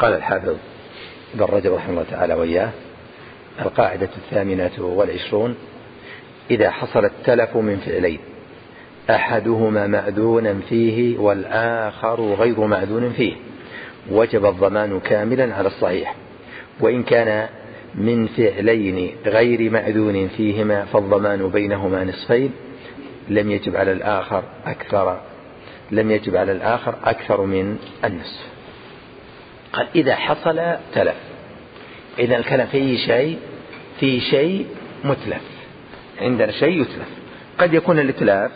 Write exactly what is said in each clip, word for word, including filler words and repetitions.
قال الحافظ ابن رجب رحمه الله تعالى وإياه: القاعدة الثامنة والعشرون: إذا حصل التلف من فعلين أحدهما مأذونا فيه والآخر غير مأذون فيه وجب الضمان كاملا على الصحيح، وإن كان من فعلين غير مأذون فيهما فالضمان بينهما نصفين لم يجب على الآخر أكثر لم يجب على الآخر أكثر من النصف. قال: إذا حصل تلف، إذا الكلام في شيء في شيء متلف، عندنا شيء يتلف، قد يكون الإتلاف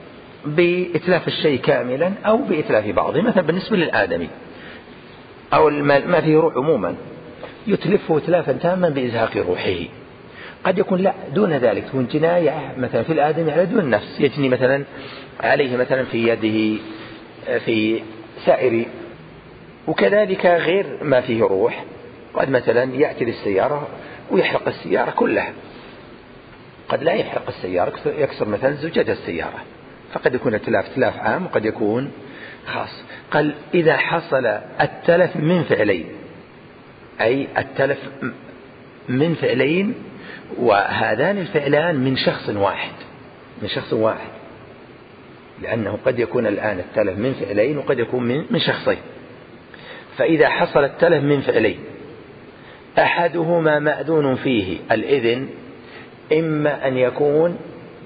بإتلاف الشيء كاملا أو بإتلاف بعضه، مثلا بالنسبة للآدمي أو ما فيه روح عموما يتلفه إتلافا تاما بإزهاق روحه. قد يكون لا دون ذلك، تكون جناية مثلا في الآدمي على دون النفس، يجني مثلا عليه مثلا في يده في سائر، وكذلك غير ما فيه روح قد مثلا يأتي للسيارة ويحرق السيارة كلها، قد لا يحرق السيارة، يكسر مثلا زجاج السيارة، فقد يكون التلاف تلاف عام وقد يكون خاص. قال: إذا حصل التلف من فعلين، أي التلف من فعلين وهذان الفعلان من شخص واحد من شخص واحد لأنه قد يكون الآن التلف من فعلين وقد يكون من, من شخصين. فإذا حصل التلف من فعلين أحدهما مأذون فيه، الإذن إما أن يكون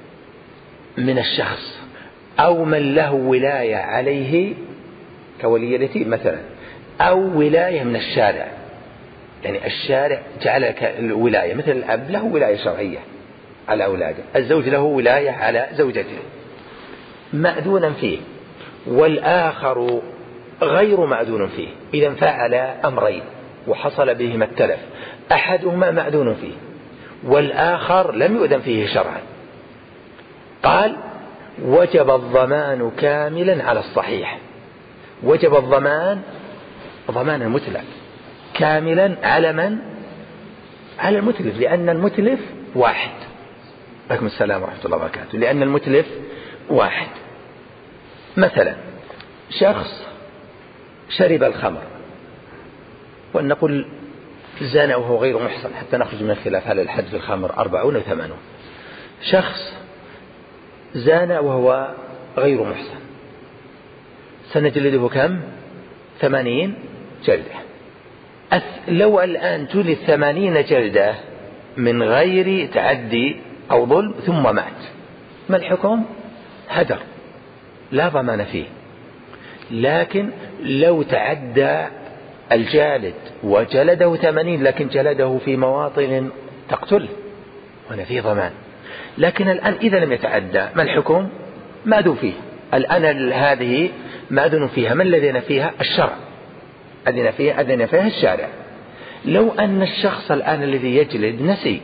من الشخص أو من له ولاية عليه كولي اليتيم مثلا، أو ولاية من الشارع، يعني الشارع جعل الولاية، مثل الأب له ولاية شرعية على أولاده، الزوج له ولاية على زوجته، مأذونا فيه، والآخر غير مأذون فيه. إذا فعل أمرين وحصل بهما التلف، أحدهما مأذون فيه والآخر لم يؤذن فيه شرعا، قال: وجب الضمان كاملا على الصحيح. وجب الضمان ضمان المتلف كاملا على من؟ على المتلف، لأن المتلف واحد. عليكم السلام ورحمة الله وبركاته. لأن المتلف واحد. مثلا شخص شرب الخمر، ونقول زانى وهو غير محصن حتى نخرج من الخلاف هل الحد في الخمر أربعون أو ثمانون. شخص زانى وهو غير محصن، سنجلده كم؟ ثمانين جلدة. لو الآن جلد ثمانين جلدة من غير تعدي أو ظلم ثم مات، ما الحكم؟ هدر، لا ضمان فيه. لكن لو تعدى الجالد وجلده ثمانين لكن جلده في مواطن تقتل، هنا فيه ضمان. لكن الآن إذا لم يتعدى ما الحكم؟ ماذون فيه. الآن هذه ماذون فيها، من الذين فيها؟ الشرع، أذن فيها أذن فيها الشارع. لو أن الشخص الآن الذي يجلد نسي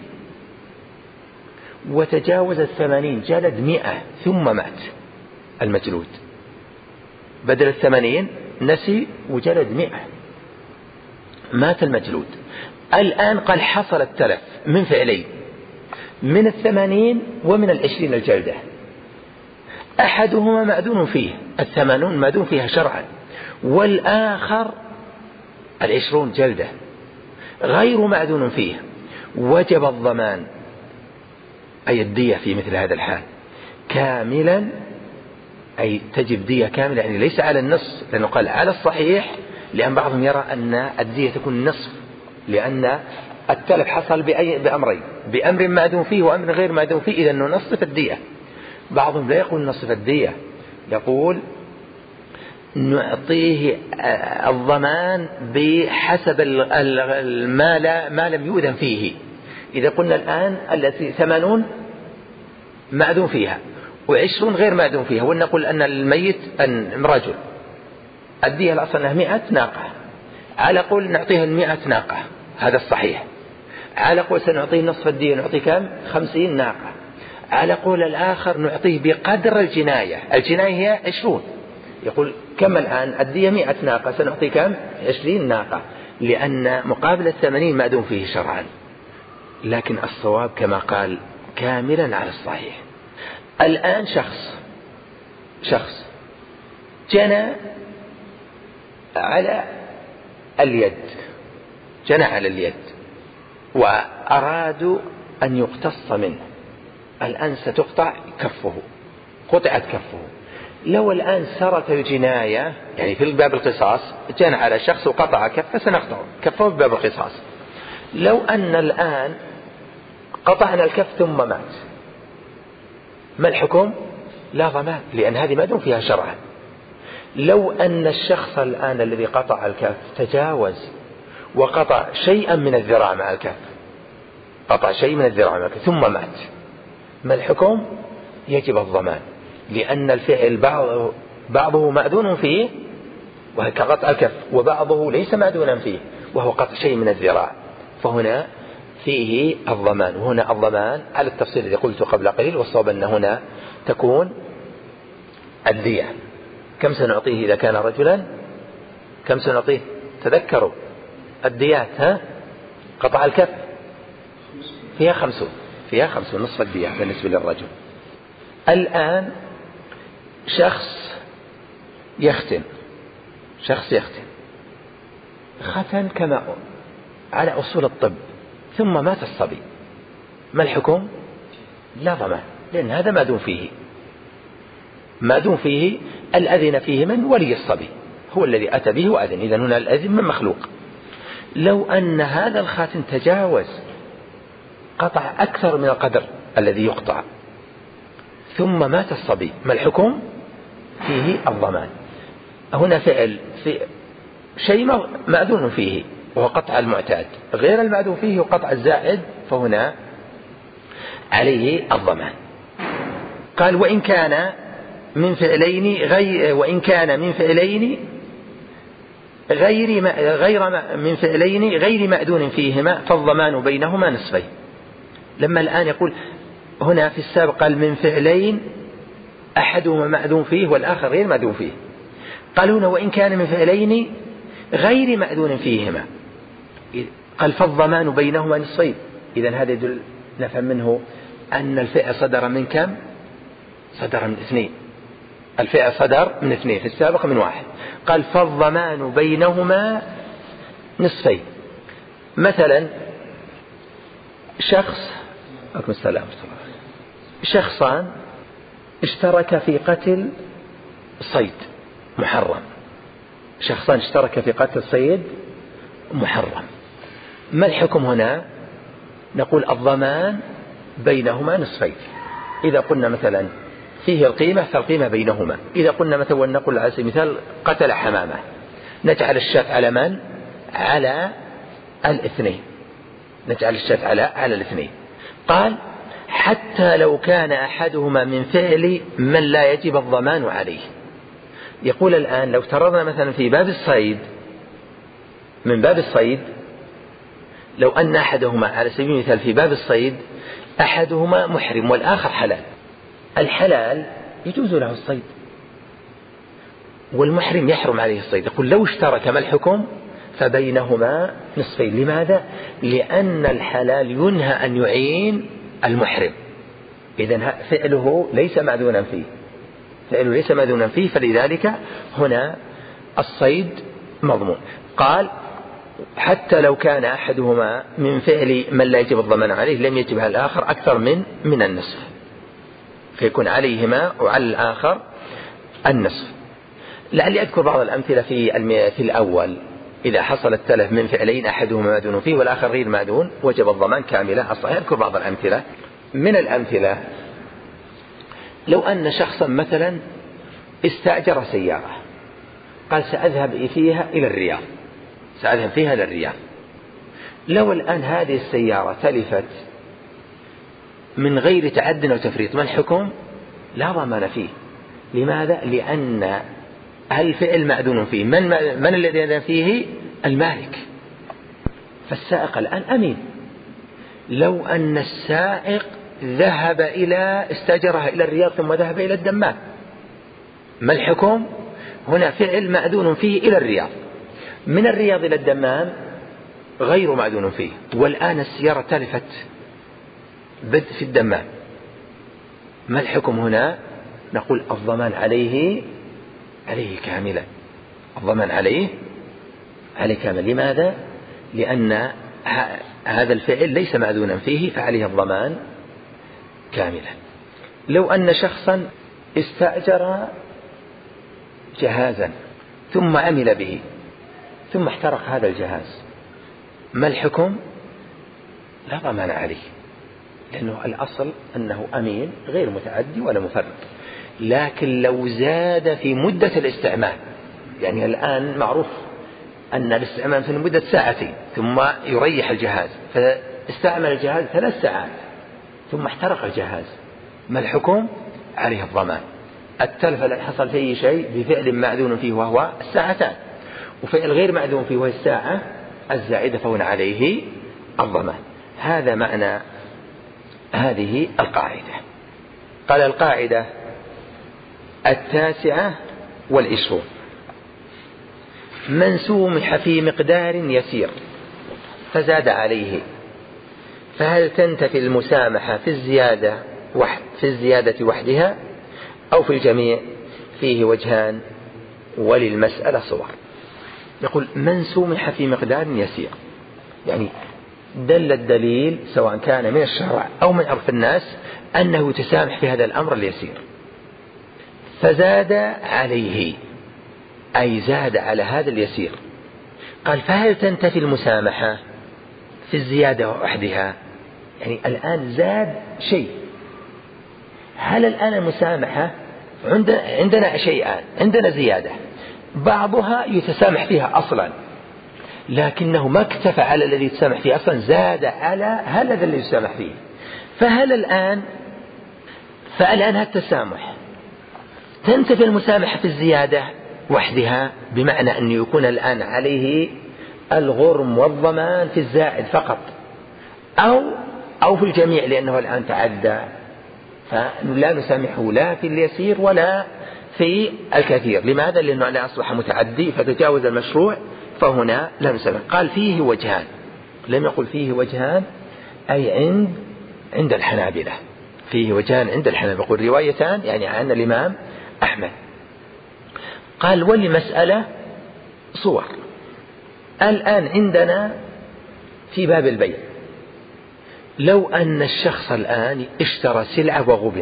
وتجاوز الثمانين، جلد مئة ثم مات المجلود، بدل الثمانين نسي وجلد مئة، مات المجلود. الآن قال حصل التلف من فعلين، من الثمانين ومن العشرين الجلدة، أحدهما مأذون فيه، الثمانون مأذون فيها شرعا، والآخر العشرون جلدة غير مأذون فيه. وجب الضمان أي الدية في مثل هذا الحال كاملا، أي تجب دية كاملة، يعني ليس على النص، لأنه قال على الصحيح، لأن بعضهم يرى أن الدية تكون نصف، لأن التلف حصل بأي بأمرين، بأمر مأذون فيه وأمر غير مأذون فيه، إذا نصف الدية. بعضهم لا يقول نصف الدية، يقول نعطيه الضمان بحسب المال ما لم يؤذن فيه. إذا قلنا الآن التي ثمانون مأذون فيها وعشرون غير مأذون فيها، ونقول أن الميت أن رجل الدية الأصل أنها مئة ناقة، على قول نعطيها المئة ناقة، هذا الصحيح. على قول سنعطيه نصف الدية، نعطيه كم؟ خمسين ناقة. على قول الآخر نعطيه بقدر الجناية، الجناية هي عشرون، يقول كم الآن الدية مئة ناقة، سنعطي كم؟ عشرين ناقة، لأن مقابل الثمانين مأذون فيه شرعا. لكن الصواب كما قال كاملا على الصحيح. الآن شخص شخص جنى على اليد، جنى على اليد وأرادوا أن يقتص منه، الآن ستقطع كفه، قطعت كفه. لو الآن سرت الجناية يعني في باب القصاص، جنى على شخص وقطع كفه، سنقطع كفه بباب القصاص. لو أن الآن قطعنا الكف ثم مات، ما الحكم؟ لا ضمان، لأن هذه ما دون فيها شرعا. لو أن الشخص الآن الذي قطع الكف تجاوز وقطع شيئا من الذراع مع الكف، قطع شيء من الذراع مع الكف ثم مات، ما الحكم؟ يجب الضمان، لأن الفعل بعضه, بعضه مأذون فيه وهو كقطع الكف، وبعضه ليس مأذونا فيه وهو قطع شيء من الذراع، فهنا فيه الضمان. وهنا الضمان على التفصيل الذي قلته قبل قليل، والصواب أن هنا تكون الدية. كم سنعطيه إذا كان رجلا؟ كم سنعطيه؟ تذكروا الديات، ها؟ قطع الكف فيها خمسون، فيها خمسون نصف الدية بالنسبة للرجل. الآن شخص يختن، شخص يختن ختن كما على أصول الطب، ثم مات الصبي، ما الحكم؟ لا ضمان، لأن هذا ما دون فيه، ما دون فيه الأذن فيه من ولي الصبي، هو الذي أتى به وأذن، إذن هنا الأذن من مخلوق. لو أن هذا الخاتم تجاوز قطع أكثر من القدر الذي يقطع ثم مات الصبي، ما الحكم؟ فيه الضمان. هنا فعل في شيء مأذون فيه وهو قطع المعتاد، غير المأذون فيه وقطع الزائد، فهنا عليه الضمان. قال وإن كان من فعلين غير وإن كان من فعلين غير غير من فعلين غير مأذون فيهما فالضمان بينهما نصفين. لما الآن يقول هنا في السابق قال من فعلين أحدهما مأذون فيه والآخر غير مأذون فيه، قال هنا وإن كان من فعلين غير مأذون فيهما، قال فالضمان بينهما نصفين. إذن هذا يدل نفهم منه أن الفعل صدر من كم؟ صدر من اثنين، الفعل صدر من اثنين، في السابق من واحد. قال فالضمان بينهما نصفين. مثلا شخص أكمل السلام شخصان اشترك في قتل صيد محرم، شخصان اشترك في قتل صيد محرم، ما الحكم هنا؟ نقول الضمان بينهما نصفين. إذا قلنا مثلا فيه القيمة فالقيمة بينهما. إذا قلنا مثلا ونقول على سبيل المثال قتل حمامة، نجعل الشاة على من؟ على الاثنين، نجعل الشاة على على الاثنين. قال حتى لو كان أحدهما من فعل من لا يجب الضمان عليه. يقول الآن لو افترضنا مثلا في باب الصيد، من باب الصيد لو أن أحدهما على سبيل المثال في باب الصيد أحدهما محرم والآخر حلال، الحلال يجوز له الصيد والمحرم يحرم عليه الصيد. يقول لو اشترك ما الحكم؟ فبينهما نصفين. لماذا؟ لأن الحلال ينهى أن يعين المحرم، إذن فعله ليس مأذونا فيه، فعله ليس مأذونا فيه، فلذلك هنا الصيد مضمون. قال حتى لو كان أحدهما من فعل من لا يجب الضمان عليه لم يجب على الآخر أكثر من من النصف، فيكون عليهما وعلى الآخر النصف. لعلي أذكر بعض الأمثلة في في الأول، إذا حصل التلف من فعلين أحدهما مأذون فيه والآخر غير مأذون وجب الضمان كاملة. الصحيح أذكر بعض الأمثلة. من الأمثلة لو أن شخصا مثلا استأجر سيارة، قال سأذهب فيها إلى الرياض، سأذهب فيها إلى الرياض. لو الآن هذه السيارة تلفت من غير تعد أو تفريط، ما الحكم؟ لا ضمان فيه. لماذا؟ لأن الفعل مأذون فيه. من, من الذي يأذن فيه؟ المالك. فالسائق الآن أمين. لو أن السائق ذهب إلى استأجرها إلى الرياض ثم ذهب إلى الدمام، ما الحكم؟ هنا فعل مأذون فيه إلى الرياض، من الرياض إلى الدمام غير مأذون فيه، والآن السيارة تلفت بدء في الدمام، ما الحكم هنا؟ نقول الضمان عليه عليه كاملا، الضمان عليه عليه كامل. لماذا؟ لأن هذا الفعل ليس مأذونا فيه فعليه الضمان كاملا. لو أن شخصا استأجر جهازا ثم عمل به ثم احترق هذا الجهاز، ما الحكم؟ لا ضمان عليه، لأنه الأصل أنه أمين غير متعدي ولا مفرط. لكن لو زاد في مدة الاستعمال، يعني الآن معروف أن الاستعمال في مدة ساعتين ثم يريح الجهاز، فاستعمل الجهاز ثلاث ساعات ثم احترق الجهاز، ما الحكم؟ عليه الضمان. التلف الذي حصل فيه شيء بفعل معذون فيه وهو الساعتان، وفعل غير معذون فيه وهو الساعة الزائدة فهنا عليه الضمان. هذا معنى هذه القاعدة. قال القاعدة التاسعة والعشرون: من سومح في مقدار يسير فزاد عليه فهل تنتفي المسامحة في الزيادة وحد في الزيادة وحدها أو في الجميع؟ فيه وجهان وللمسألة صور. يقول من سومح في مقدار يسير، يعني دل الدليل سواء كان من الشرع أو من عرف الناس أنه يتسامح في هذا الأمر اليسير، فزاد عليه أي زاد على هذا اليسير. قال فهل تنتفي المسامحة في الزيادة وحدها؟ يعني الآن زاد شيء، هل الآن المسامحة عندنا شيئان، عندنا زيادة بعضها يتسامح فيها أصلا لكنه ما اكتفى على الذي يتسامح فيه أصلا، زاد على هذا الذي يتسامح فيه. فهل الآن فالآن هالتسامح تنتفي المسامحة في الزيادة وحدها، بمعنى أن يكون الآن عليه الغرم والضمان في الزائد فقط، أو أو في الجميع لأنه الآن تعدى، فلا نسامحه لا في اليسير ولا في الكثير. لماذا؟ لأنه لا أصبح متعدي فتجاوز المشروع، فهنا لا نسامح. قال فيه وجهان، لم يقل فيه وجهان أي عند عند الحنابلة، فيه وجهان عند الحنابلة، يقول روايتان يعني عن الإمام أحمد. قال ولمسألة صور. الآن عندنا في باب البيع لو أن الشخص الآن اشترى سلعة وغبن،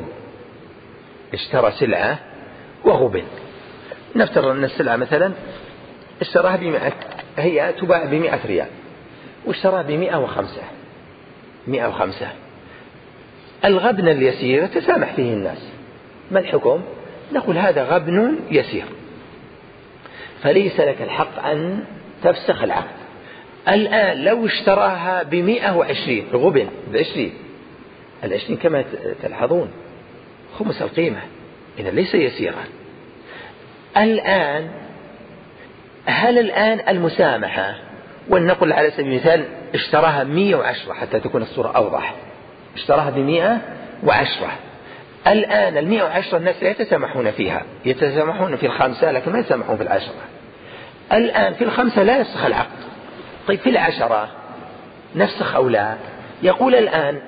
اشترى سلعة وغبن، نفترض أن السلعة مثلا اشتراها بمئة، هي تباع بمئة ريال واشتراها بمئة وخمسة مئة وخمسة. الغبن اليسير تسامح فيه الناس، ما الحكم؟ نقول هذا غبن يسير فليس لك الحق أن تفسخ العقد. الآن لو اشتراها بمئة وعشرين، غبن بعشرين، العشرين كما تلحظون خمس القيمة، إذا ليس يسيرا. الآن هل الآن المسامحة، ولنقل على سبيل المثال اشتراها مئة وعشرة حتى تكون الصورة أوضح، اشتراها بمئة وعشرة، الآن المئة وعشرة الناس لا يتسامحون فيها، يتسامحون في الخمسة لكن ما يتسامحون في العشرة. الآن في الخمسة لا يفسخ العقد، طيب في العشرة نفسخ أو لا؟ يقول الآن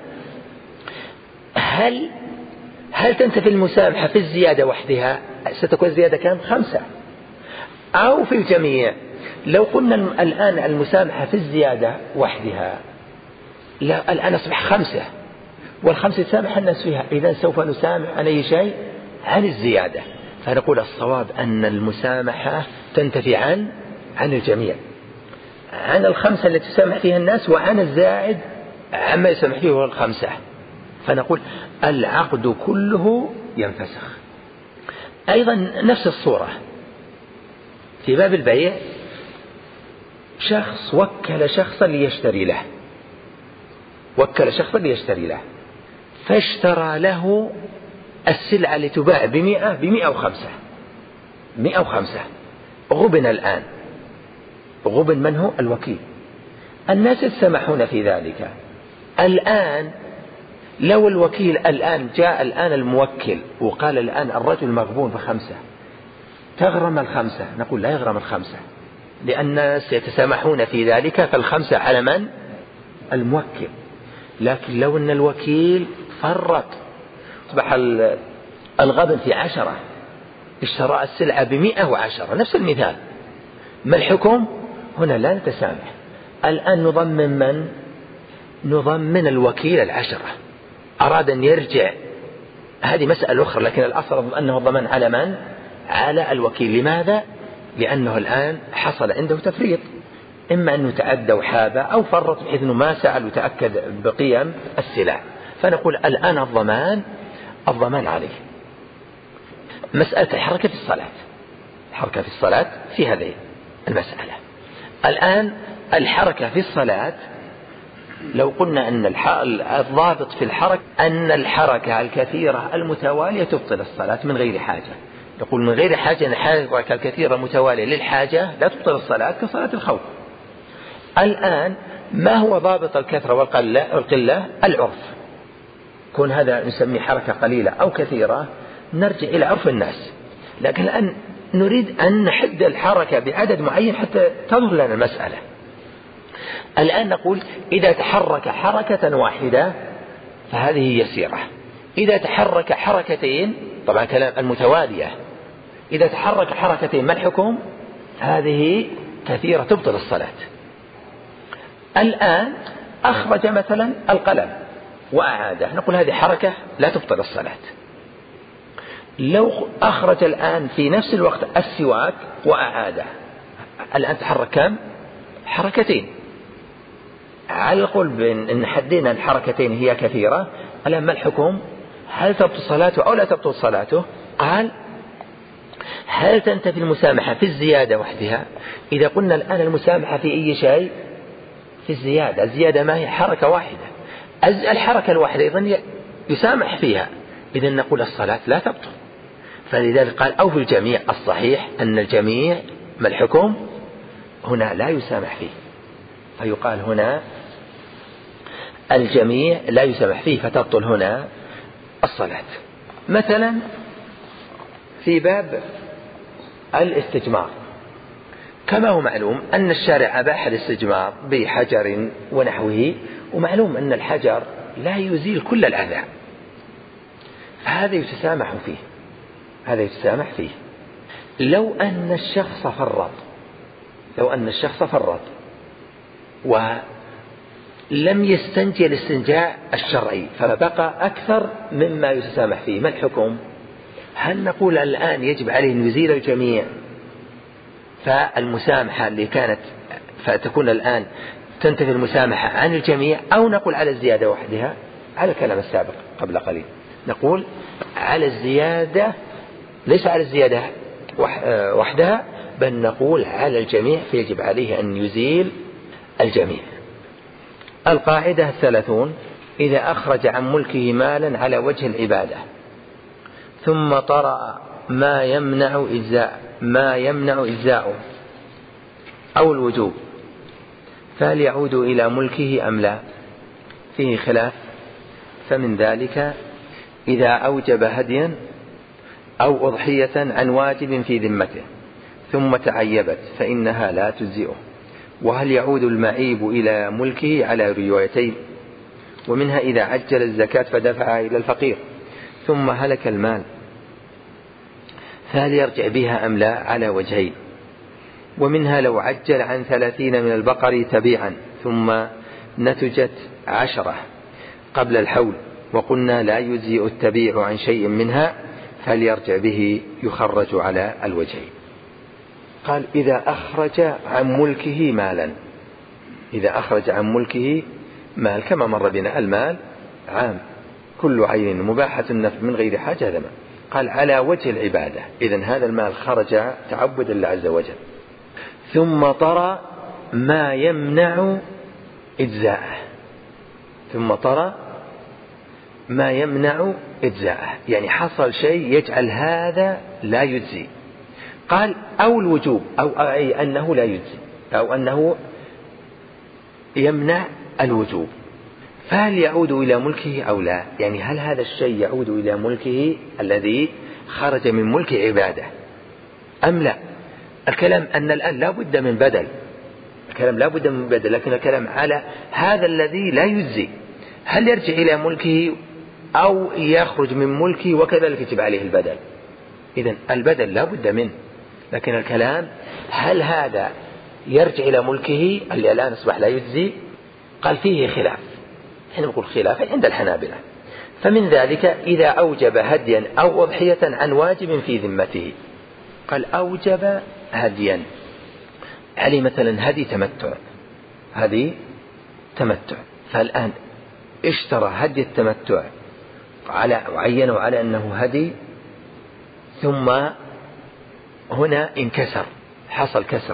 هل هل تنتفي المسامحة في الزيادة وحدها، ستكون الزيادة كم؟ خمسة، أو في الجميع؟ لو قلنا الآن المسامحة في الزيادة وحدها، لا الآن أصبح خمسة، والخمسة يتسامح الناس فيها، إذن سوف نسامح عن أي شيء؟ عن الزيادة. فنقول الصواب أن المسامحة تنتفي عن عن الجميع، عن الخمسة التي تسامح فيها الناس وعن الزائد عما يسامح فيه الخمسة، فنقول العقد كله ينفسخ. أيضا نفس الصورة في باب البيع، شخص وكل شخصا ليشتري له، وكل شخصا ليشتري له فاشترى له السلعة لتباع بمئة بمئة وخمسة مئة وخمسة، غبن الآن، غبن من هو؟ الوكيل، الناس يتسامحون في ذلك. الآن لو الوكيل الآن جاء الآن الموكل وقال الآن الرجل مغبون بخمسة، تغرم الخمسة، نقول لا يغرم الخمسة لأن الناس يتسامحون في ذلك، فالخمسة على من؟ الموكل. لكن لو أن الوكيل فرط أصبح الغبن في عشرة، اشترى السلعة بمئة وعشرة، نفس المثال، ما الحكم؟ هنا لا نتسامح. الآن نضمن من؟ نضمن الوكيل العشرة، أراد أن يرجع، هذه مسألة أخرى، لكن الأصل أنه ضمن على من؟ على الوكيل. لماذا؟ لأنه الآن حصل عنده تفريط، إما أنه تعدى وحابة أو فرط بحيث أنه ما سأل وتأكد بقيم السلع، فنقول الآن الضمان الضمان عليه. مسألة الحركة في الصلاة، الحركة في الصلاة في هذه المسألة. الآن الحركة في الصلاة، لو قلنا أن الضابط في الحركة أن الحركة الكثيرة المتوالية تبطل الصلاة من غير حاجة، يقول من غير حاجة أن الحركة الكثيرة المتوالية للحاجة لا تبطل الصلاة كصلاة الخوف. الآن ما هو ضابط الكثرة والقلة؟ العرف، كون هذا نسميه حركة قليلة أو كثيرة نرجع إلى عرف الناس، لكن الآن نريد أن نحد الحركة بعدد معين حتى تظهر لنا المسألة. الآن نقول إذا تحرك حركة واحدة فهذه يسيرة، إذا تحرك حركتين، طبعا كلام المتوالية، إذا تحرك حركتين ما الحكم؟ هذه كثيرة تبطل الصلاة. الآن أخرج مثلا القلم وأعاده، نقول هذه حركة لا تبطل الصلاة. لو أخرج الآن في نفس الوقت السواك وأعاده، الآن تحرك كم؟ حركتين. على القول بأن حدينا الحركتين هي كثيرة، الآن ما الحكم؟ هل تبطل صلاته أو لا تبطل صلاته؟ قال هل تنتفي المسامحة في الزيادة وحدها؟ إذا قلنا الآن المسامحة في أي شيء؟ في الزيادة. الزيادة ما هي؟ حركة واحدة. الحركة الواحدة أيضا يسامح فيها، إذن نقول الصلاة لا تبطل. فلذلك قال أو في الجميع. الصحيح أن الجميع ما الحكم؟ هنا لا يسامح فيه، فيقال هنا الجميع لا يسامح فيه فتبطل هنا الصلاة. مثلا في باب الاستجمار، كما هو معلوم أن الشارع أباح الاستجمار بحجر ونحوه، ومعلوم أن الحجر لا يزيل كل الأذى، هذا يتسامح فيه، هذا يتسامح فيه. لو أن الشخص فرط، لو أن الشخص فرط ولم يستنجي الاستنجاء الشرعي فبقى أكثر مما يتسامح فيه، ما الحكم؟ هل نقول الآن يجب عليه أن يزيل الجميع فالمسامحة اللي كانت فتكون الآن تنتفي المسامحة عن الجميع، أو نقول على الزيادة وحدها؟ على الكلام السابق قبل قليل نقول على الزيادة، ليس على الزيادة وحدها، بل نقول على الجميع فيجب عليه أن يزيل الجميع. القاعدة الثلاثون: إذا أخرج عن ملكه مالا على وجه العبادة ثم طرأ ما يمنع إجزاء ما يمنع إجزاؤه أو الوجوب فهل يعود إلى ملكه أم لا؟ فيه خلاف. فمن ذلك إذا أوجب هديا أو أضحية عن واجب في ذمته ثم تعيبت فإنها لا تجزئه. وهل يعود المعيب إلى ملكه؟ على روايتين، ومنها إذا عجل الزكاة فدفعها إلى الفقير ثم هلك المال فهل يرجع بها أم لا؟ على وجهين. ومنها لو عجل عن ثلاثين من البقر تبيعا ثم نتجت عشرة قبل الحول وقلنا لا يجزئ التبيع عن شيء منها فهل يرجع به؟ يخرج على الوجهين. قال إذا أخرج عن ملكه مالا، إذا أخرج عن ملكه مال كما مر بنا، المال عام كل عين مباحة النفع من غير حاجة، هذا مال. قال على وجه العبادة، إذن هذا المال خرج تعبدا لله عز وجل. ثم طرى ما يمنع إجزاءه، ثم طرى ما يمنع إجزاءه، يعني حصل شيء يجعل هذا لا يجزي. قال أو الوجوب، أو أي أنه لا يجزي، أو أنه يمنع الوجوب، فهل يعود إلى ملكه أو لا؟ يعني هل هذا الشيء يعود إلى ملكه الذي خرج من ملك عبادة أم لا؟ الكلام أن الآن لا بد من بدل، الكلام لا بد من بدل، لكن الكلام على هذا الذي لا يجزي، هل يرجع إلى ملكه أو يخرج من ملكه وكذلك يجب عليه البدل؟ إذن البدل لا بد منه، لكن الكلام هل هذا يرجع إلى ملكه اللي الآن أصبح لا يجزي. قال فيه خلاف، حين نقول خلاف عند الحنابلة، فمن ذلك إذا أوجب هديا أو أضحية عن واجب في ذمته. قال أوجب هديا، علي مثلا هدي تمتع، هدي تمتع، فالآن اشترى هدي التمتع على وعينه على أنه هدي، ثم هنا انكسر، حصل كسر،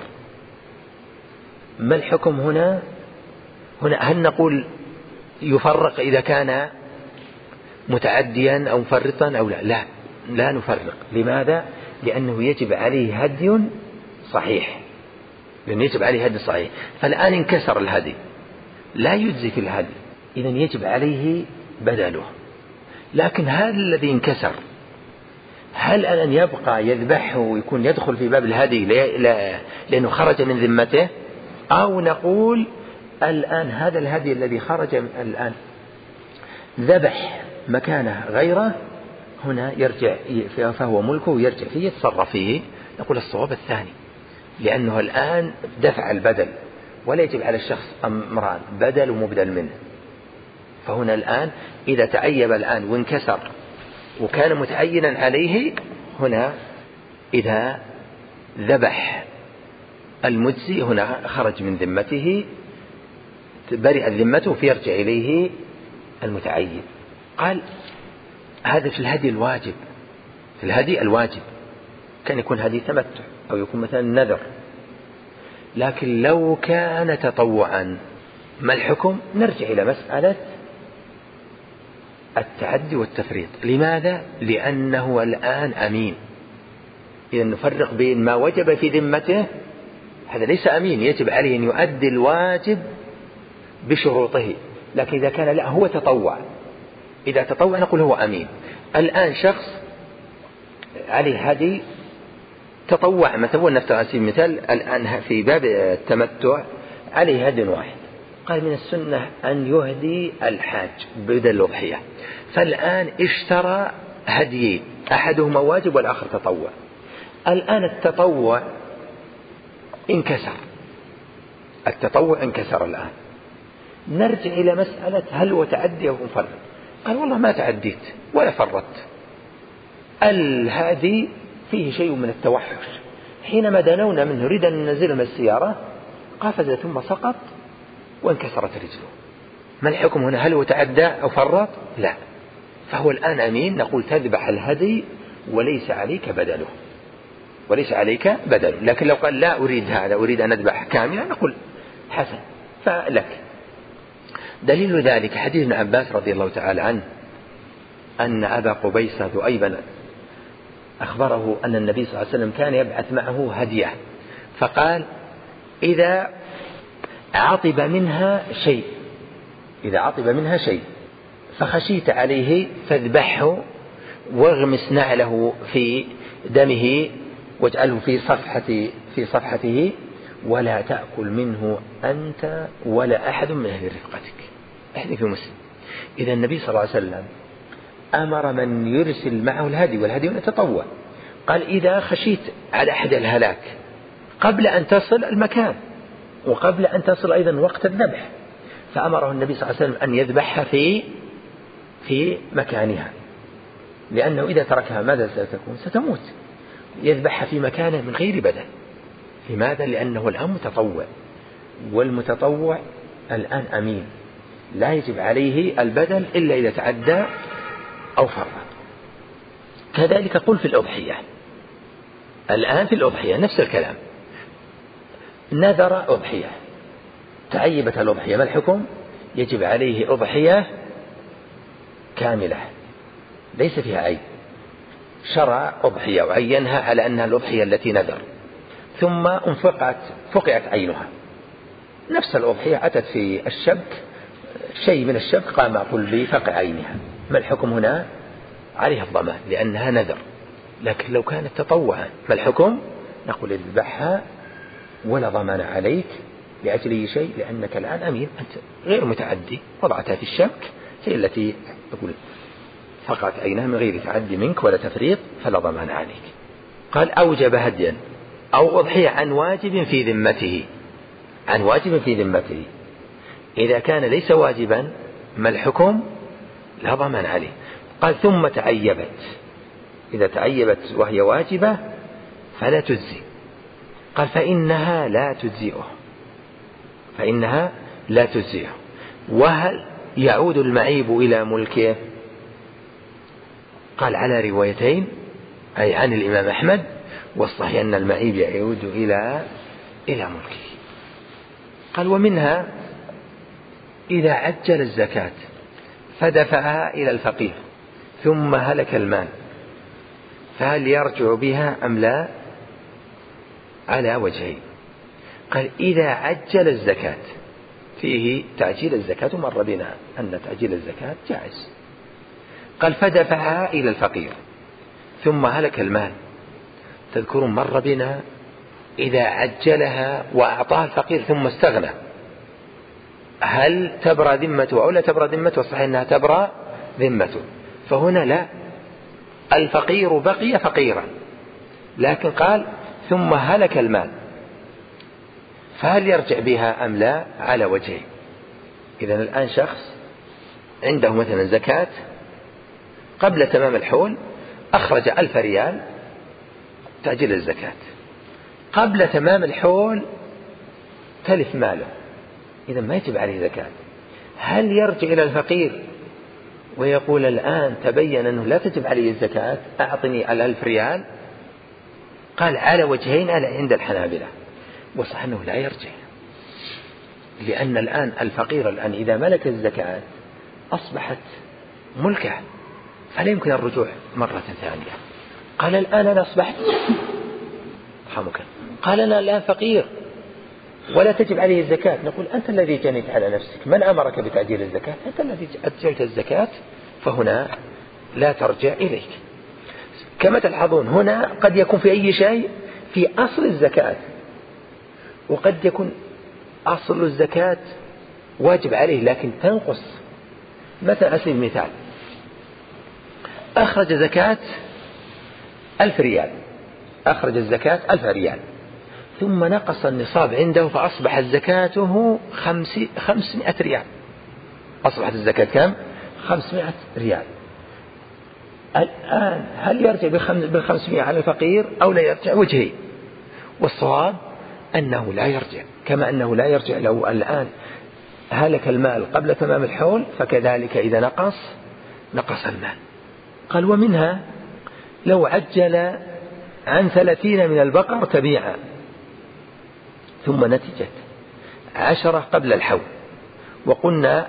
ما الحكم هنا؟ هنا هل نقول يفرق إذا كان متعديا أو مفرطا أو لا؟ لا, لا نفرق. لماذا؟ لأنه يجب عليه هدي صحيح، لأنه يجب عليه هدي صحيح. فالآن انكسر الهدي، لا يجزي في الهدي، إذن يجب عليه بدله. لكن هذا الذي انكسر هل أن يبقى يذبحه ويكون يدخل في باب الهدي لأنه خرج من ذمته، أو نقول الآن هذا الهدي الذي خرج الآن ذبح مكانه غيره، هنا يرجع فهو ملكه ويرجع فيه يتصرف فيه. نقول الصواب الثاني، لأنه الآن دفع البدل، ولا يجب على الشخص أمران، بدل ومبدل منه. فهنا الآن إذا تعيب الآن وانكسر وكان متعينا عليه، هنا إذا ذبح المجزي هنا خرج من ذمته، برئت ذمته، فيرجع إليه المتعين. قال هذا في الهدي الواجب، في الهدي الواجب كان يكون هدي تمتع أو يكون مثلا نذر. لكن لو كان تطوعا ما الحكم؟ نرجع إلى مسألة التعدي والتفريط. لماذا؟ لأنه الآن أمين. إذا نفرق بين ما وجب في ذمته، هذا ليس أمين، يجب عليه أن يؤدي الواجب بشروطه. لكن إذا كان لا هو تطوع، إذا تطوع نقول هو أمين. الآن شخص عليه هدي تطوع، مثلا نفترض مثال الآن في باب التمتع عليه هدي واحد، قال من السنة أن يهدي الحاج بدل الأضحية. فالآن اشترى هديين، أحدهما واجب والآخر تطوع. الآن التطوع انكسر، التطوع انكسر. الآن نرجع إلى مسألة هل هو تعدي أو مفرط؟ قال والله ما تعديت ولا فرطت، الهادي فيه شيء من التوحش، حينما دنونا منه نريد أن ننزل من السيارة قفز ثم سقط وانكسرت رجله. ما الحكم هنا؟ هل هو تعدى أو فرط؟ لا. فهو الآن أمين، نقول تذبح الهدي وليس عليك بدله، وليس عليك بدله. لكن لو قال لا أريد هذا، أريد أن أذبح كاملا، نقول حسن فلك. دليل ذلك حديث ابن عباس رضي الله تعالى عنه أن أبا قبيصة ذؤيبا أخبره أن النبي صلى الله عليه وسلم كان يبعث معه هدية، فقال إذا عطب منها شيء، إذا عطب منها شيء فخشيت عليه فاذبحه واغمس نعله في دمه واجعله في صفحة في صفحته ولا تأكل منه أنت ولا أحد من أهل رفقتك. أحد في مسلم. إذا النبي صلى الله عليه وسلم أمر من يرسل معه الهدي، والهدي يتطوع، قال إذا خشيت على أحد الهلاك قبل أن تصل المكان وقبل أن تصل أيضا وقت الذبح، فأمره النبي صلى الله عليه وسلم أن يذبحها في في مكانها، لأنه إذا تركها ماذا ستكون؟ ستموت. يذبحها في مكانه من غير بدل. لماذا؟ لأنه الآن متطوع، والمتطوع الآن أمين، لا يجب عليه البدل إلا إذا تعدى أو فرط. كذلك قل في الأضحية، الآن في الأضحية نفس الكلام، نذر أضحية، تعيبت الأضحية، ما الحكم؟ يجب عليه أضحية كاملة ليس فيها عيب. شرع أضحية وعينها على أنها الأضحية التي نذر، ثم انفقت فقعت عينها، نفس الأضحية أتت في الشبك شيء من الشبك قام أقول بفقع عينها، ما الحكم هنا؟ عليها الضمان لأنها نذر. لكن لو كانت تطوعا ما الحكم؟ نقول اذبحها ولا ضمان عليك لأجل أي شيء، لأنك الآن أمين، أنت غير متعدي، وضعتها في الشبك هي التي تقول فقعت عينها من غير تعدي منك ولا تفريط، فلا ضمان عليك. قال أوجب هديا أو أضحية عن واجب في ذمته، عن واجب في ذمته. إذا كان ليس واجبا ما الحكم؟ لا ضمان عليه. قال ثم تعيبت، إذا تعيبت وهي واجبة فلا تجزي. قال فإنها لا تجزئه، فإنها لا تجزئه. وهل يعود المعيب إلى ملكه؟ قال على روايتين، أي عن الإمام أحمد، والصحيح أن المعيب يعود إلى إلى ملكه. قال ومنها إذا عجل الزكاة فدفعها إلى الفقير ثم هلك المال فهل يرجع بها أم لا؟ على وجهين. قال إذا عجل الزكاة، فيه تعجيل الزكاة، مر بنا أن تعجيل الزكاة جائز. قال فدفعها إلى الفقير ثم هلك المال، تذكرون مر بنا إذا عجلها وأعطاها الفقير ثم استغنى هل تبرى ذمته أو لا تبرى ذمته؟ صحيح أنها تبرى ذمته. فهنا لا، الفقير بقي فقيرا، لكن قال ثم هلك المال فهل يرجع بها أم لا؟ على وجهين. إذن الآن شخص عنده مثلا زكاة قبل تمام الحول أخرج ألف ريال تعجيل الزكاة، قبل تمام الحول تلف ماله، إذا ما يجب عليه زكاة. هل يرجع إلى الفقير ويقول الآن تبين أنه لا تجب عليه الزكاة، أعطني الألف ريال؟ قال على وجهين عند الحنابلة، وصح أنه لا يرجع، لأن الآن الفقير الآن إذا ملك الزكاة أصبحت ملكه، فلا يمكن الرجوع مرة ثانية. قال الآن أنا أصبحت حمكا، قال أنا الآن فقير ولا تجب عليه الزكاة. نقول أنت الذي جنيت على نفسك، من أمرك بتعجيل الزكاة؟ أنت الذي أجلت الزكاة، فهنا لا ترجع إليك. كما تلاحظون هنا قد يكون في أي شيء في أصل الزكاة، وقد يكون أصل الزكاة واجب عليه لكن تنقص. مثلا أسلم مثال، أخرج زكاة ألف ريال، أخرج الزكاة ألف ريال، ثم نقص النصاب عنده فأصبحت زكاته خمسمائة ريال. أصبحت الزكاة كم؟ خمسمائة ريال. الآن هل يرجع بالخمسمائة على الفقير أو لا يرجع؟ وجهي، والصواب أنه لا يرجع، كما أنه لا يرجع لو الآن هلك المال قبل تمام الحول، فكذلك إذا نقص نقص المال. قال ومنها لو عجل عن ثلاثين من البقر تبيعا ثم نتجت عشرة قبل الحول وقلنا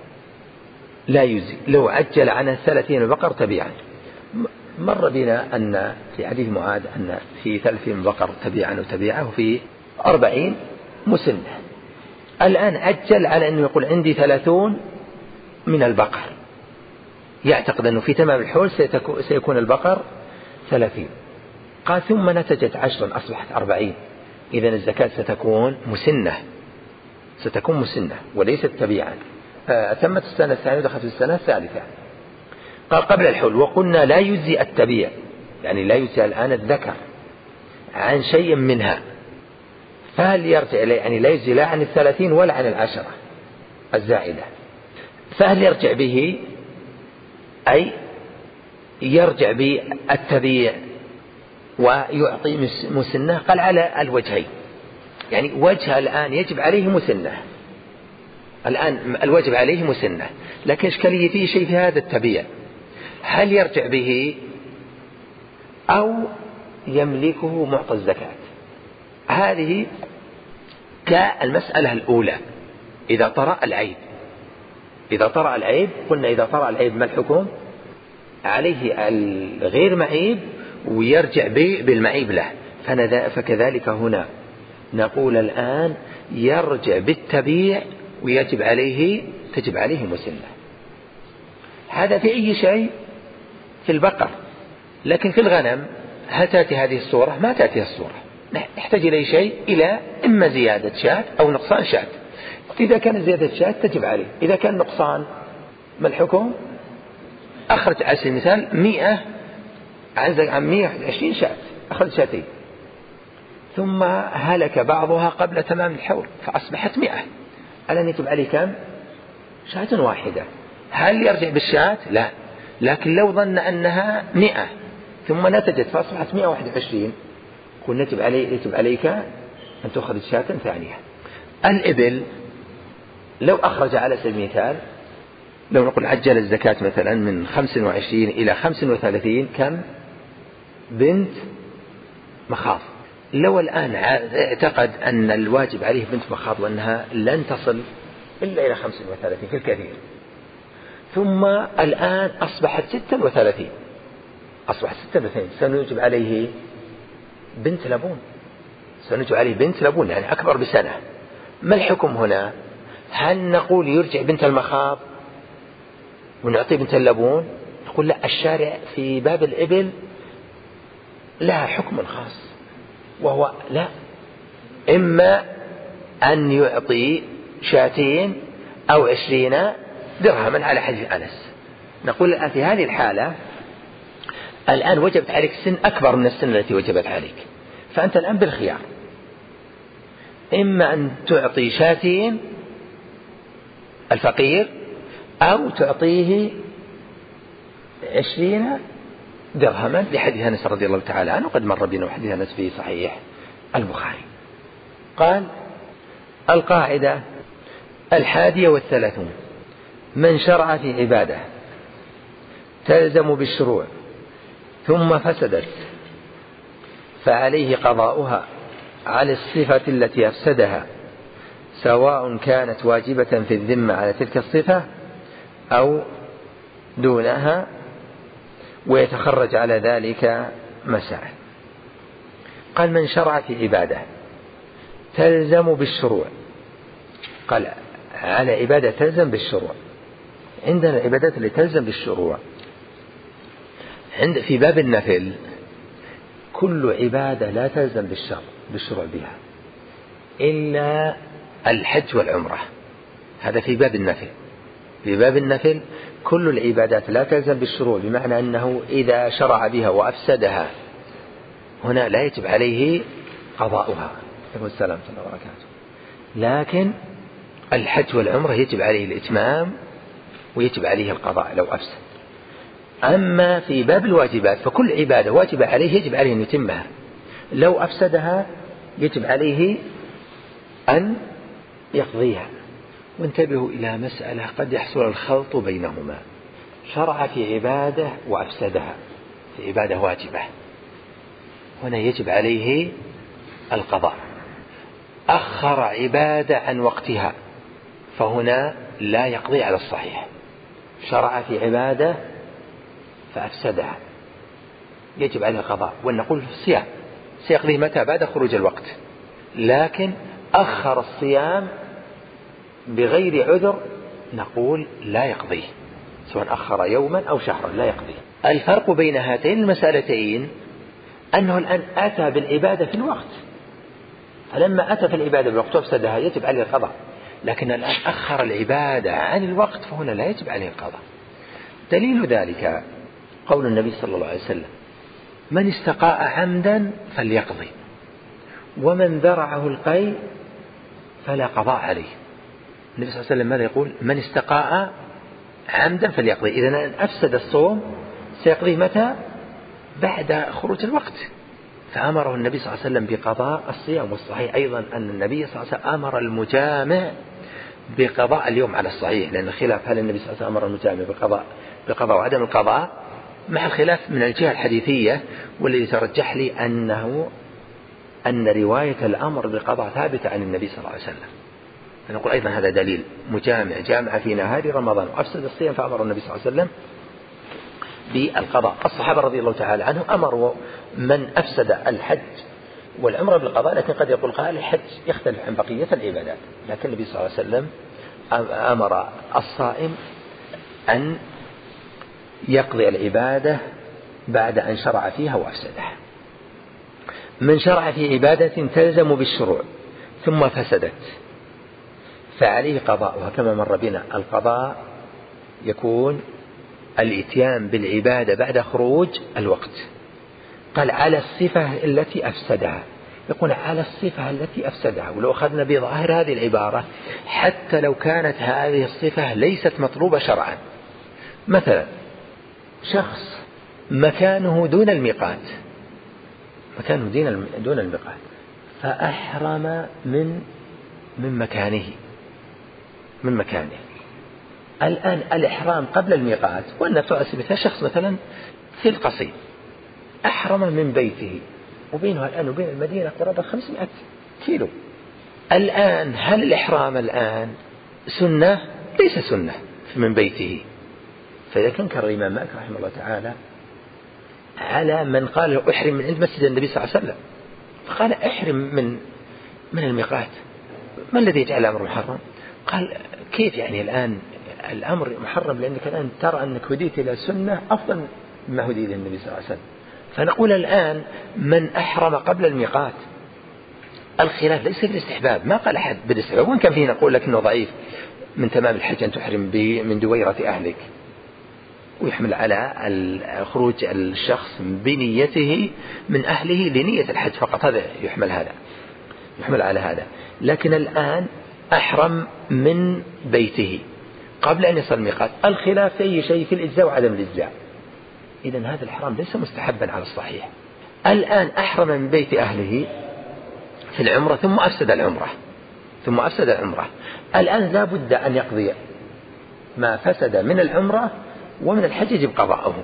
لا يجزي لو عجل عن الثلاثين البقر تبيعا. مر بنا أن في حديث معاذ أن في ثلاثين بقر تبيعا وتبيعه وفي أربعين مسنة. الآن عجل على أنه يقول عندي ثلاثون من البقر، يعتقد أنه في تمام الحول سيكون البقر ثلاثين. قال ثم نتجت عشرا أصبحت أربعين، إذن الزكاة ستكون مسنة، ستكون مسنة وليست تبيعا. تمت السنة الثانية ودخلت السنة الثالثة. قال قبل الحول وقلنا لا يجزي التبيع، يعني لا يجزي الآن الذكر عن شيء منها، فهل يرجع إليه؟ يعني لا يجزي لا عن الثلاثين ولا عن العشرة الزائدة، فهل يرجع به؟ أي يرجع بالتبيع ويعطي مسنة. قال على الوجهين، يعني وجه الآن يجب عليه مسنة، الآن الواجب عليه مسنة، لكن إشكالية فيه شيء في هذا التبيع، هل يرجع به أو يملكه معطى الزكاة؟ هذه كالمسألة الأولى إذا طرأ العيب. إذا طرأ العيب قلنا إذا طرأ العيب ما الحكم؟ عليه الغير معيب ويرجع به بالمعيب له، فكذلك هنا نقول الآن يرجع بالتبيع ويجب عليه تجب عليه مسنة. هذا في أي شيء؟ في البقر، لكن في الغنم هل تأتي هذه الصورة؟ ما تأتي الصورة، نحتاج إلى شيء إلى إما زيادة شاة أو نقصان شاة. إذا كان زيادة شاة تجب عليه، إذا كان نقصان ما الحكم؟ أخرج على سبيل المثال مئة عن مئة وعشرين شاة، أخرج شاتين، ثم هلك بعضها قبل تمام الحول فأصبحت مئة، الآن يجب عليه كم؟ شاة واحدة. هل يرجع بالشاة؟ لا، لكن لو ظن أنها مئة ثم نتجت فأصبحت مئة وواحد وعشرين قل يجب عليك, يجب عليك أن تأخذ شاة ثانية. الإبل لو أخرج على سبيل المثال، لو نقول عجل الزكاة مثلا من خمس وعشرين إلى خمس وثلاثين كم؟ بنت مخاض. لو الآن اعتقد أن الواجب عليه بنت مخاض وأنها لن تصل إلا إلى خمس وثلاثين في الكثير، ثم الآن أصبحت ستة وثلاثين أصبحت ستة وثلاثين سنجب عليه بنت لبون، سنجب عليه بنت لبون يعني أكبر بسنة. ما الحكم هنا؟ هل نقول يرجع بنت المخاض ونعطي بنت اللبون؟ نقول لا، الشارع في باب الإبل لها حكم خاص، وهو لا، إما أن يعطي شاتين أو عشرين درهما على حديث أنس. نقول الآن في هذه الحالة الآن وجبت عليك سن أكبر من السن التي وجبت عليك، فأنت الآن بالخيار، إما أن تعطي شاتين الفقير أو تعطيه عشرين درهما لحديث أنس رضي الله تعالى عنه، قد مر بنا حديث أنس في صحيح البخاري. قال القاعدة الحادية والثلاثون: من شرع في عبادة تلزم بالشروع ثم فسدت فعليه قضاؤها على الصفة التي أفسدها، سواء كانت واجبة في الذمة على تلك الصفة أو دونها، ويتخرج على ذلك مسائل. قال من شرع في عبادة تلزم بالشروع، قال على عبادة تلزم بالشروع. عندنا العبادات اللي تلزم بالشروع عند في باب النفل كل عبادة لا تلزم بالشرع بالشروع بها إلا الحج والعمرة، هذا في باب النفل. في باب النفل كل العبادات لا تلزم بالشروع، بمعنى أنه إذا شرع بها وأفسدها هنا لا يجب عليه قضاؤها. والسلام عليكم ورحمة الله وبركاته. لكن الحج والعمرة يجب عليه الإتمام ويجب عليه القضاء لو أفسد. أما في باب الواجبات فكل عبادة واجبة عليه يجب عليه أن يتمها، لو أفسدها يجب عليه أن يقضيها. وانتبهوا إلى مسألة قد يحصل الخلط بينهما: شرع في عبادة وأفسدها، في عبادة واجبة هنا يجب عليه القضاء، أخر عبادة عن وقتها فهنا لا يقضي على الصحيح. شرع في عبادة فأفسدها يجب عليه القضاء، ونقول في الصيام سيقضيه متى؟ بعد خروج الوقت، لكن أخر الصيام بغير عذر نقول لا يقضيه، سواء أخر يوما أو شهرا لا يقضيه. الفرق بين هاتين المسألتين أنه الآن أتى بالعبادة في الوقت، فلما أتى في العبادة بالوقت وأفسدها يجب عليه القضاء، لكن الآن أخر العبادة عن الوقت فهنا لا يجب عليه القضاء. دليل ذلك قول النبي صلى الله عليه وسلم: من استقاء عمدا فليقضي، ومن ذرعه القيء فلا قضاء عليه. النبي صلى الله عليه وسلم ماذا يقول؟ من استقاء عمدا فليقضي. إذن أفسد الصوم سيقضيه متى؟ بعد خروج الوقت، فأمره النبي صلى الله عليه وسلم بقضاء الصيام. والصحيح أيضا أن النبي صلى الله عليه وسلم أمر المجامع بقضاء اليوم على الصحيح، لأن الخلاف هل النبي صلى الله عليه وسلم أمر المجامع بقضاء بقضاء وعدم القضاء، مع الخلاف من الجهة الحديثية، والذي ترجح لي أنه أن رواية الأمر بالقضاء ثابتة عن النبي صلى الله عليه وسلم. فنقول أيضا هذا دليل مجامع جامع في نهار رمضان وأفسد الصيام فأمر النبي صلى الله عليه وسلم بالقضاء. الصحابة رضي الله تعالى عنهم أمروا من أفسد الحج والعمرة بالقضاء، لكن قد يقول قال الحج يختلف عن بقية العبادات، لكن النبي صلى الله عليه وسلم أمر الصائم أن يقضي العبادة بعد أن شرع فيها وأفسدها. من شرع في عبادة تلزم بالشروع ثم فسدت فعليه قضاؤها، كما مر بنا القضاء يكون الإتيان بالعبادة بعد خروج الوقت. قال على الصفة التي أفسدها، يقول على الصفة التي أفسدها. ولو أخذنا بظاهر هذه العبارة حتى لو كانت هذه الصفة ليست مطلوبة شرعا، مثلا شخص مكانه دون الميقات، مكانه دون الميقات فأحرم من من مكانه من مكانه الآن الإحرام قبل الميقات، والنفع مثل شخص مثلا في القصيم أحرم من بيته وبينه الآن وبين المدينة قرابة خمسمائة كيلو. الآن هل الإحرام الآن سنة؟ ليس سنة من بيته. فإذا كان الإمام مالك رحمه الله تعالى على من قال أحرم من عند مسجد النبي صلى الله عليه وسلم، فقال أحرم من من الميقات، ما الذي يجعل الأمر محرم؟ قال كيف يعني الآن الأمر محرم لأنك الآن ترى أنك هديت إلى سنة أفضل مما هدي إلى النبي صلى الله عليه وسلم. فنقول الآن من أحرم قبل الميقات، الخلاف ليس في الاستحباب، ما قال أحد بالاستحباب، وإن كان فيه نقول لك أنه ضعيف، من تمام الحج أن تحرم من دويرة أهلك، ويحمل على خروج الشخص بنيته من أهله لنية الحج فقط، هذا يحمل هذا يحمل على هذا. لكن الآن أحرم من بيته قبل أن يصل الميقات، الخلاف في أي شيء في الإجزاء وعدم الإجزاء. إذن هذا الإحرام ليس مستحبا على الصحيح. الآن أحرم من بيت أهله في العمرة ثم أفسد العمرة ثم أفسد العمرة الآن لا بد أن يقضي ما فسد من العمرة ومن الحج يجب قضاءه.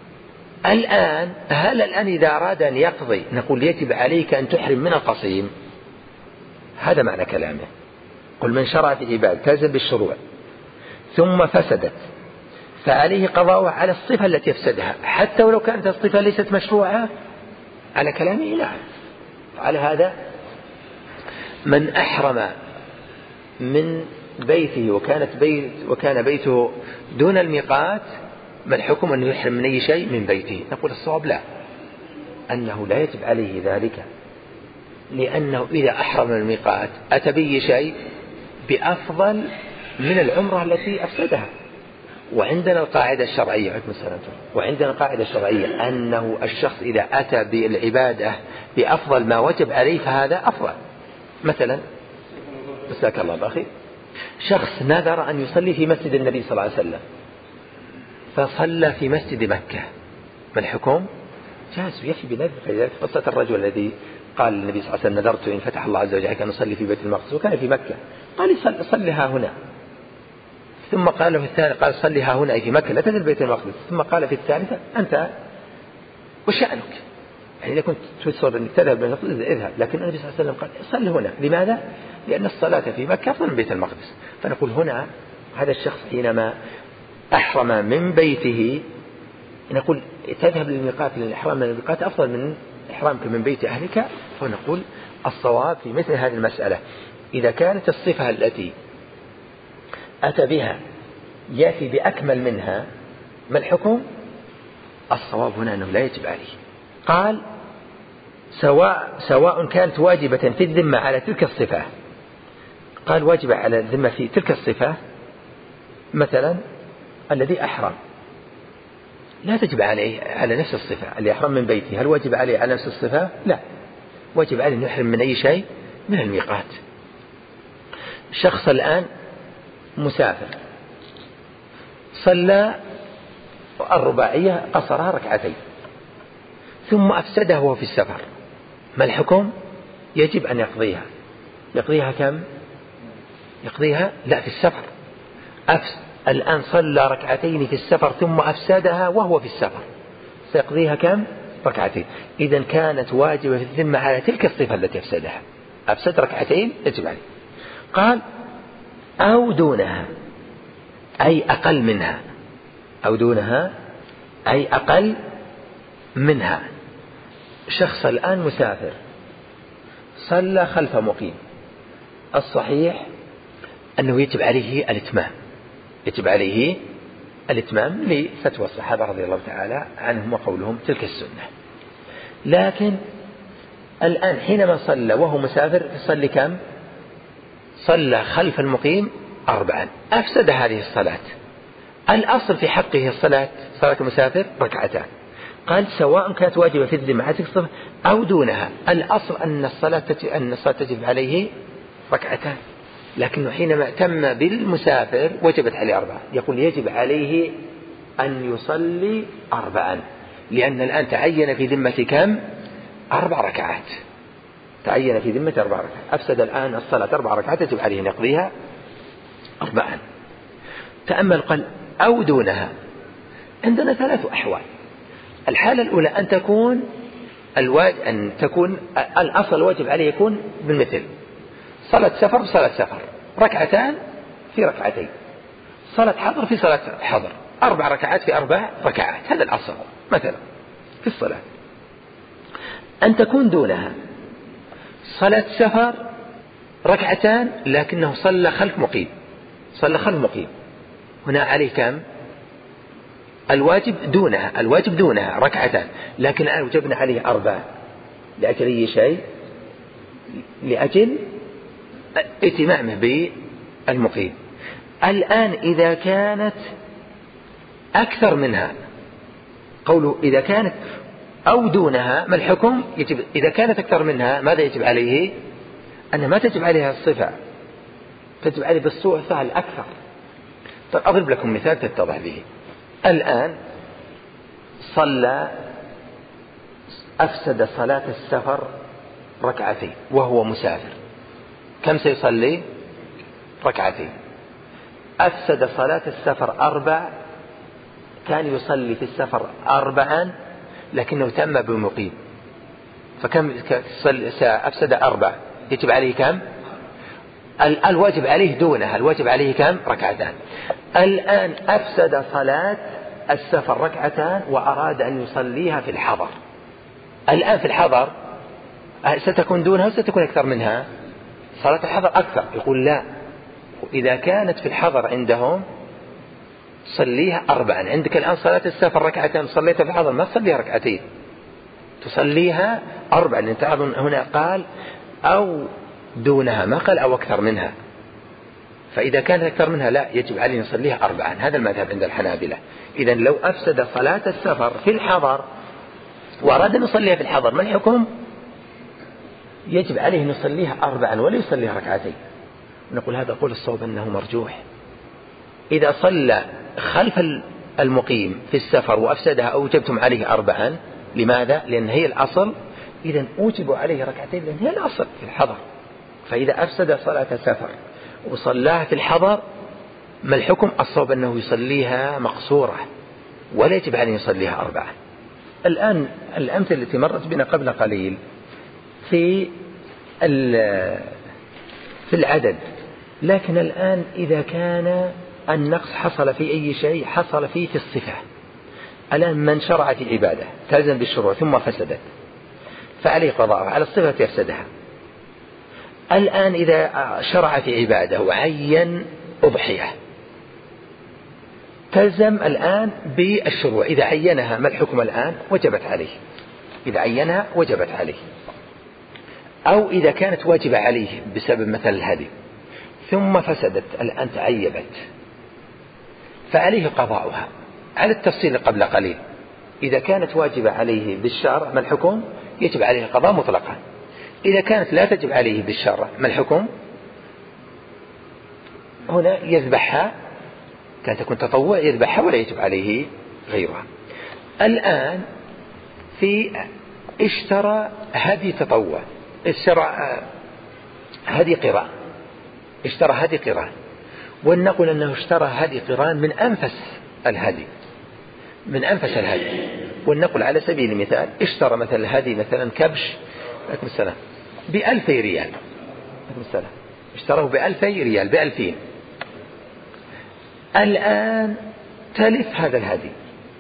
الآن هل الآن إذا أراد أن يقضي نقول يجب عليك أن تحرم من القصيم؟ هذا معنى كلامه. قل من شرع في العباد تلزم بالشروع ثم فسدت فعليه قضاء على الصفة التي يفسدها حتى ولو كانت الصفة ليست مشروعة، على كلامه نعم. على هذا من أحرم من بيته وكانت بيت وكان بيته دون الميقات، ما الحكم أنه يحرم من أي شيء من بيته؟ نقول الصواب لا، أنه لا يجب عليه ذلك، لأنه إذا أحرم من الميقات أتى به شيء بأفضل من العمرة التي أفسدها. وعندنا القاعدة الشرعية وعندنا القاعدة الشرعية أنه الشخص إذا أتى بالعبادة بأفضل ما وجب عليه فهذا أفضل. مثلا مساك الله بأخي، شخص نذر أن يصلي في مسجد النبي صلى الله عليه وسلم فصلى في مسجد مكة، ما الحكم؟ جاز يكفي بنذر. فلذلك قصة الرجل الذي قال النبي صلى الله عليه وسلم نذرت إن فتح الله عز وجل أن أصلي في بيت المقدس وكان في مكة، قال صلها هنا، ثم قال في الثاني قال صلها هنا أي في مكة لا تنزل بيت المقدس، ثم قال في الثالثة أنت وشأنك، يعني إذا كنت تصر أن تذهب بين المقدس اذهب، لكن النبي صلى الله عليه وسلم قال صل هنا. لماذا؟ لأن الصلاة في مكة أفضل من بيت المقدس. فنقول هنا هذا الشخص حينما أحرم من بيته نقول تذهب للميقات، لأن الإحرام من الميقات أفضل من إحرامك من بيت أهلك. فنقول الصواب في مثل هذه المسألة إذا كانت الصفة التي أتى بها يأتي بأكمل منها، ما الحكم؟ الصواب هنا أنه لا يجب عليه. قال سواء سواء كانت واجبة في الذمة على تلك الصفة، قال واجبة على الذمة في تلك الصفة، مثلا الذي أحرم لا تجب عليه على نفس الصفة، اللي أحرم من بيته هل واجب عليه على نفس الصفة؟ لا، واجب عليه أن يحرم من أي شيء من الميقات. شخص الآن مسافر صلى الرباعية قصرها ركعتين ثم أفسدها وهو في السفر، ما الحكم؟ يجب أن يقضيها. يقضيها كم؟ يقضيها لا في السفر. أفس الآن صلى ركعتين في السفر ثم أفسدها وهو في السفر، سيقضيها كم؟ ركعتين. إذن كانت واجبة في الذمة على تلك الصفة التي أفسدها، أفسد ركعتين يجب عليه. قال أو دونها أي أقل منها، أو دونها أي أقل منها. شخص الآن مسافر صلى خلف مقيم، الصحيح أنه يجب عليه الإتمام، يجب عليه الإتمام لفتوى الصحابة رضي الله تعالى عنهم وقولهم تلك السنة. لكن الآن حينما صلى وهو مسافر صلى كم؟ صلى خلف المقيم أربعا، أفسد هذه الصلاة. الأصل في حقه الصلاة صلاة المسافر ركعتان. قال سواء كانت واجبة في الذمة أو دونها. الأصل أن الصلاة أن الصلاة تجب عليه ركعتان، لكنه حينما تم بالمسافر وجبت عليه أربعة. يقول يجب عليه أن يصلي أربعا، لأن الآن تعين في ذمة كم؟ أربع ركعات. تعين في ذمة أربع ركعات، أفسد الآن الصلاة أربع ركعات، يجب عليه أن يقضيها أربعا. تأمل قال أو دونها. عندنا ثلاث أحوال. الحالة الأولى أن تكون الواجب أن تكون الأصل واجب عليه يكون بالمثل، صلاة سفر صلاة سفر، ركعتان في ركعتين، صلاة حضر في صلاة حضر، أربع ركعات في أربع ركعات، هذا الأصل مثلا في الصلاة. أن تكون دونها صلاة سفر ركعتان لكنه صلى خلف مقيم، صلى خلف مقيم، هنا عليه كم؟ الواجب دونها، الواجب دونها ركعتان، لكن الآن وجبنا عليه أربع لأجل أي شيء؟ لأجل ائتمامه بالمقيم. الآن إذا كانت أكثر منها، قوله إذا كانت أو دونها ما الحكم؟ يجب إذا كانت أكثر منها ماذا يجب عليه؟ أن ما تجب عليها الصفة، تجب عليه بالصفة الأكثر. طيب أضرب لكم مثال تتضح به. الآن صلى أفسد صلاة السفر ركعتين وهو مسافر، كم سيصلي؟ ركعتين. أفسد صلاة السفر أربع، كان يصلي في السفر أربعا لكنه تم بمقيم، فكم أفسد أربع، يجب عليه كم؟ الواجب عليه دونها، الواجب عليه كم؟ ركعتان. الآن أفسد صلاة السفر ركعتان وأراد أن يصليها في الحضر. الآن في الحضر ستكون دونها وستكون أكثر منها؟ صلاة الحضر أكثر. يقول لا، إذا كانت في الحضر عندهم صليها أربعا. عندك الآن صلاة السفر ركعتين، صليتها في الحضر ما تصليها ركعتين، تصليها أربعا، لأن تعظم هنا قال أو دونها، ما قال أو أكثر منها. فإذا كانت أكثر منها لا، يجب عليه يصليها أربعا. هذا المذهب عند الحنابلة. إذن لو أفسد صلاة السفر في الحضر وأراد أن يصليها في الحضر ما الحكم؟ يجب عليه أن يصليها أربعا ولا يصليها ركعتين. نقول هذا قول الصواب أنه مرجوح. إذا صلى خلف المقيم في السفر وأفسدها أوجبتم عليه أربعا. لماذا؟ لأن هي الأصل. إذن أوجبوا عليه ركعتين لأن هي الأصل في الحضر. فإذا أفسد صلاة السفر وصلاها في الحضر ما الحكم؟ الصواب أنه يصليها مقصورة ولا يجب عليه يصليها أربعة. الآن الأمثلة التي مرت بنا قبل قليل في في العدد، لكن الآن إذا كان النقص حصل في أي شيء حصل فيه في الصفة. الآن من شرع في عبادة تلزم بالشروع ثم فسدت فعليه قضاء على الصفة يفسدها. الآن إذا شرع في عبادة وعين أضحية تلزم الآن بالشروع. إذا عينها ما الحكم الآن؟ وجبت عليه. إذا عينها وجبت عليه. أو إذا كانت واجبة عليه بسبب مثل الهدي ثم فسدت الآن تعيبت فعليه قضاؤها على التفصيل قبل قليل. إذا كانت واجبة عليه بالشرع ما الحكم؟ يجب عليه القضاء مطلقا. إذا كانت لا تجب عليه بالشرع ما الحكم؟ هنا يذبحها، كانت تكون تطوع يذبحها ولا يجب عليه غيرها. الآن في اشترى هدي تطوع، اشترى هدي قران، اشترى هدي قران، ولنقل أنه اشترى هدي قران من أنفس الهدي، من أنفس الهدي. ولنقل على سبيل المثال اشترى مثلا هدي مثلا كبش عليكم السلام بألفي ريال، عليكم السلام، اشتراه بألفي ريال بألفين. الآن تلف هذا الهدي،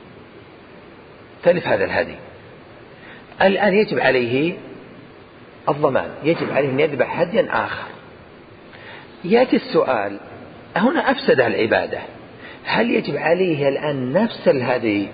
تلف هذا الهدي. الآن يجب عليه الضمان، يجب عليه أن يذبح هديا آخر. يأتي السؤال هنا أفسد العبادة، هل يجب عليه الآن نفس الهدي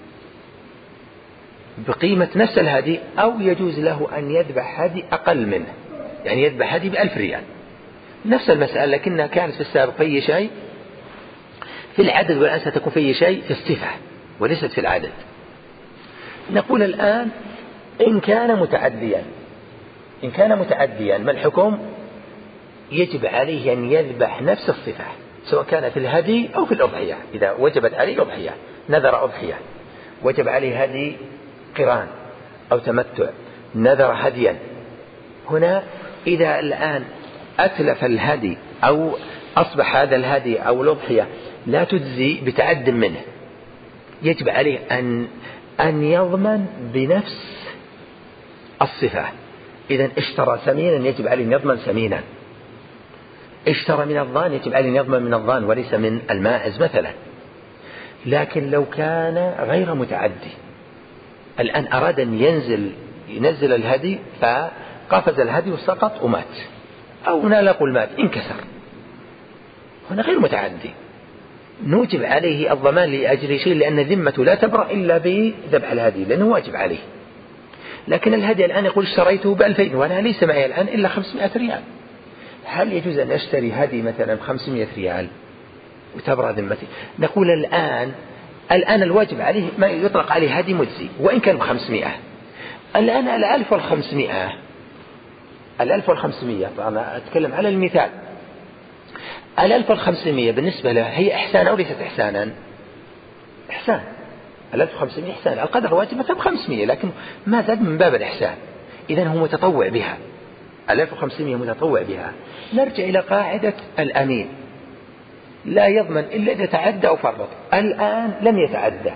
بقيمة نفس الهدي أو يجوز له أن يذبح هدي أقل منه، يعني يذبح هدي بألف ريال؟ نفس المسألة لكنها كانت في السابق في شيء في العدد والآن ستكون في شيء في الصفة وليست في العدد. نقول الآن إن كان متعديا إن كان متعديا ما الحكم؟ يجب عليه أن يذبح نفس الصفة سواء كان في الهدي أو في الأضحية. إذا وجبت عليه أضحية، نذر أضحية، وجب عليه هدي قران أو تمتع، نذر هديا، هنا إذا الآن أتلف الهدي أو أصبح هذا الهدي أو الأضحية لا تجزي بتعد منه، يجب عليه أن أن يضمن بنفس الصفة. إذن اشترى سمينا يجب عليه أن يضمن سمينا، اشترى من الضان يجب عليه أن يضمن من الضان وليس من الماعز مثلا. لكن لو كان غير متعدي، الآن أراد أن ينزل ينزل الهدي فقفز الهدي وسقط ومات، أو لا نقول مات انكسر، هنا غير متعدي، نوجب عليه الضمان لأجل شيء، لأن ذمته لا تبرأ إلا بذبح الهدي لأنه واجب عليه. لكن الهدي الآن يقول اشتريته بألفين وأنا ليس معي الآن إلا خمسمائة ريال، هل يجوز أن أشتري هدي مثلا بخمسمائة ريال وتبرأ ذمتي؟ نقول الآن الآن الواجب عليه ما يطلق عليه هدي مجزي وإن كان بخمسمائة. الآن الألف والخمسمائة الألف والخمسمائة أنا أتكلم على المثال، الألف والخمسمائة بالنسبة له هي إحسان أو ليست إحسانا؟ إحسان. الألف والخمسمائة إحسان، القدر واجب مثلا بخمسمائة لكن ما زاد من باب الإحسان، إذن هو متطوع بها، الألف والخمسمائة متطوع بها. نرجع إلى قاعدة الأمين لا يضمن إلا إذا تعدى أو فرط. الآن لم يتعدى،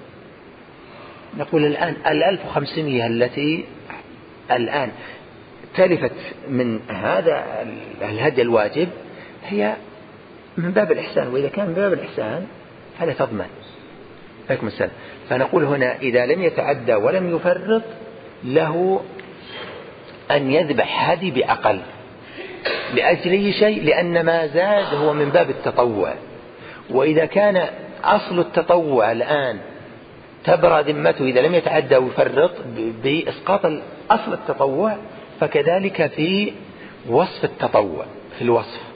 نقول الآن الألف وخمسمائة التي الآن تلفت من هذا الهدي الواجب هي من باب الإحسان، وإذا كان من باب الإحسان فلا تضمن. فنقول هنا إذا لم يتعدى ولم يفرط له أن يذبح هدي بأقل لأجل شيء، لأن ما زاد هو من باب التطوع. وإذا كان أصل التطوع الآن تبرأ ذمته إذا لم يتعدى ويفرط بإسقاط أصل التطوع، فكذلك في وصف التطوع في الوصف